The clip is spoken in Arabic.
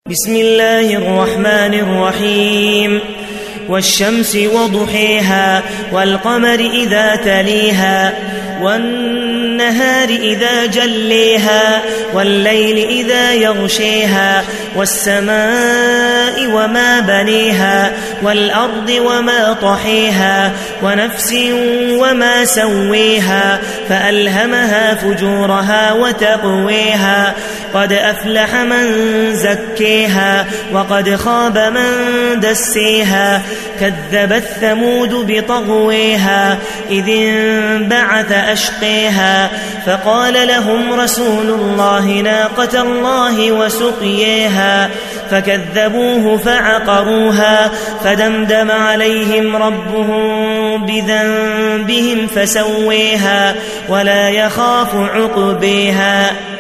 بسم الله الرحمن الرحيم والشمس وضحيها والقمر إذا تليها والنهار إذا جليها والليل إذا يغشيها والسماء وما بنيها والأرض وما طحيها ونفس وما سويها فألهمها فجورها وتقويها قد أفلح من زكيها وقد خاب من دسيها كذبت ثمود بطغويها إذ انبعث أشقيها فقال لهم رسول الله ناقة الله وسقيها فكذبوه فعقروها فدمدم عليهم ربهم بذنبهم فسويها ولا يخاف عقبيها.